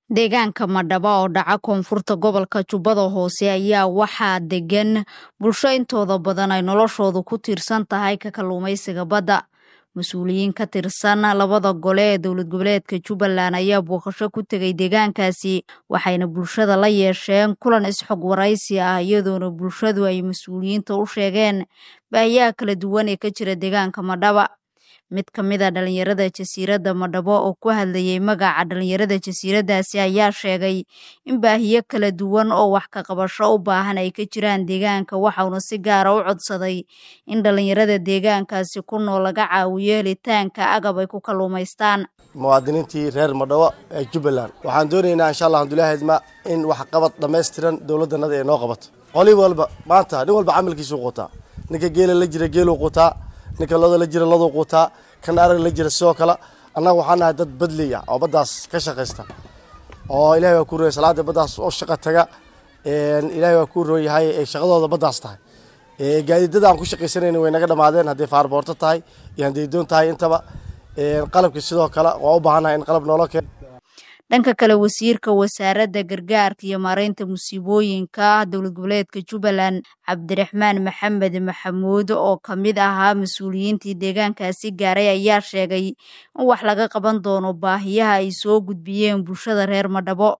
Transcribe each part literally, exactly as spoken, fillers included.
Deegaanka Madaba oo dhaca koonfurta gobolka Jubbada Hoose ayaa waxaa degan bulsho intooda badan ay noloshoodu ku tiirsan tahay ka kalluumaysiga badda. Mas'uuliyiin ka tirsan labada gole ee dowlad goboleedka Jubbaland ayaa booqasho ku tegay deegaankaasi waxayna bulshada la yeesheen kulan isxog waraysi ah iyadoona bulshadu ay mas'uuliyiinta u sheegeen baahiyaha kala duwan ee ka jira deegaanka Madaba. Mid ka mid ah dhalinyarada jasiiradda Madaba oo ku hadlayay magaca dhalinyarada jasiiraddaasi ayaa sheegay in baahiyo kala duwan oo wax ka qabasho u baahan ay ka jiraan deegaanka waxaana si gaar ah u codsaday in dhalinyarada deegaankaasi ku nool laga caawiyo helitaanka agab ay ku kalluumaystaan. muwaadiniintii reer Madaba ee Jubbaland waxaan doonaynaa insha Allah hadulaahadma in wax qabad dhameystiran dawladdanada ee noo qabato qoli walba maanta nin walba camalkiisu qotaa ninka geela la jira geelu qotaa ninka looda la jira looda qotaa kan arag la jira soo kala annaga waxaan nahay dad badliya oo badaas ka shaqeysta oo Ilaahay waa ku rooyay salaada badaas oo shaqo taga ee Ilaahay waa ku rooyay ee shaqadooda badaas tahay ee gaadiidada aan ku shaqeysanayna way naga dhamaadeen hadii faarboorto tahay iyo hadii doon tahay intaba ee qalabka sidoo kale waa u baahanahay in qalab nolol keen. Dhanka kale wasiirka wasaaradda gargaarka iyo maareynta musiibooyinka dowlad goboleedka Jubbaland Cabdiraxmaan Maxamed Maxamuud oo kamid ahaa mas'uuliyiintii deegaankaasi gaaray ayaa sheegay in wax laga qaban doono baahiyaha ay soo gudbiyeen bulshada reer Madaba.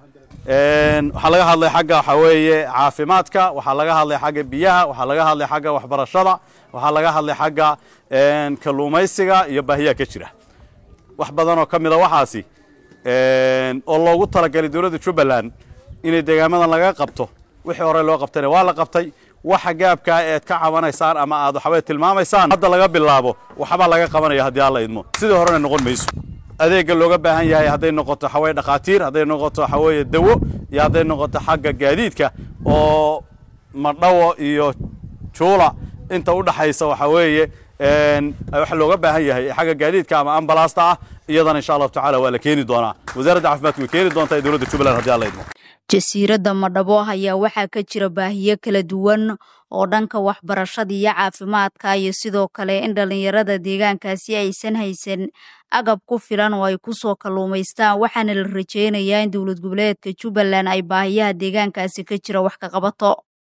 een waxa laga hadlay xagga waxa weeye caafimaadka waxa laga hadlay xagga biyaha waxa laga hadlay xagga waxbarashada waxa laga hadlay xagga een kalluumaysiga iyo baahiyaha ka jira wax badan oo kamid ah waxaasi een oo loogu talagalay dawladda Jubbaland inay deegaamadan laga qabto wixii hore loo qabtay waa la qabtay waxa gaabka ee ka cabanaysaan ama aad waxba tilmaamaysaan hadda laga bilaabo waxba laga qabanayo hadii alla idmo sidii horena noqon mayso adeega looga baahan yahay haday noqoto xaway dhaqaatiir haday noqoto xaway dawo iyo haday noqoto xagga gaadiidka oo Madhawo iyo Juula inta u dhaxaysa waxa weeye een waxa looga baahan yahay xagga gaadiidka ama ambalaasta ah iyadana insha Allah taala waa la keeni doonaa wasaaradda caafimaadka way keeni doontaa dawladda Jubbaland hadii alla idmo. Jasiiradda Madaba ayaa waxaa ka jira baahiyo kala duwan oo dhanka waxbarashada iyo caafimaadka iyo sidoo kale in dhalinyarada deegaankaasi aysan haysan agab ku filan oo ay ku soo kalluumaystaan waxaana la rajeynayaa in dowlad goboleedka Jubbaland ay baahiyaha deegaankaasi ka jira wax ka qabato.